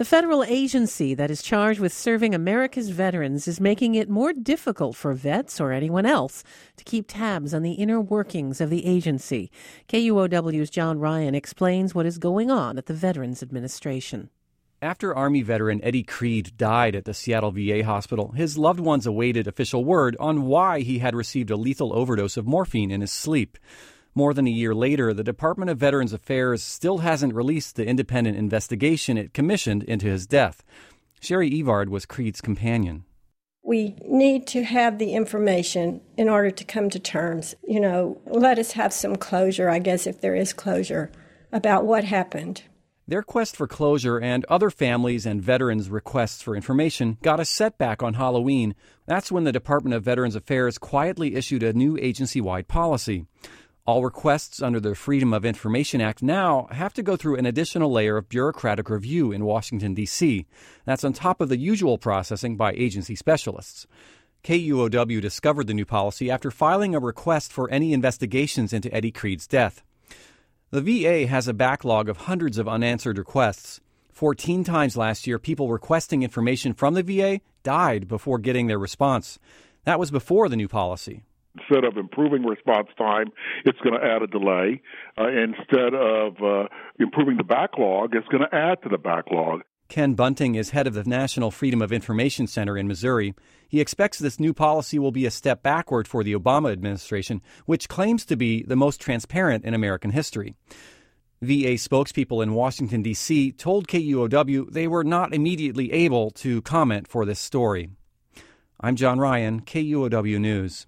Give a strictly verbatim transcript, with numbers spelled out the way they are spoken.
The federal agency that is charged with serving America's veterans is making it more difficult for vets or anyone else to keep tabs on the inner workings of the agency. K U O W's John Ryan explains what is going on at the Veterans Administration. After Army veteran Eddie Creed died at the Seattle V A hospital, his loved ones awaited official word on why he had received a lethal overdose of morphine in his sleep. More than a year later, the Department of Veterans Affairs still hasn't released the independent investigation it commissioned into his death. Sherry Evard was Creed's companion. We need to have the information in order to come to terms. You know, let us have some closure, I guess, if there is closure, about what happened. Their quest for closure and other families' and veterans' requests for information got a setback on Halloween. That's when the Department of Veterans Affairs quietly issued a new agency-wide policy. All requests under the Freedom of Information Act now have to go through an additional layer of bureaucratic review in Washington, D C That's on top of the usual processing by agency specialists. K U O W discovered the new policy after filing a request for any investigations into Eddie Creed's death. The V A has a backlog of hundreds of unanswered requests. Fourteen times last year, people requesting information from the V A died before getting their response. That was before the new policy. Instead of improving response time, it's going to add a delay. Uh, instead of uh, improving the backlog, it's going to add to the backlog. Ken Bunting is head of the National Freedom of Information Center in Missouri. He expects this new policy will be a step backward for the Obama administration, which claims to be the most transparent in American history. V A spokespeople in Washington, D C told K U O W they were not immediately able to comment for this story. I'm John Ryan, K U O W News.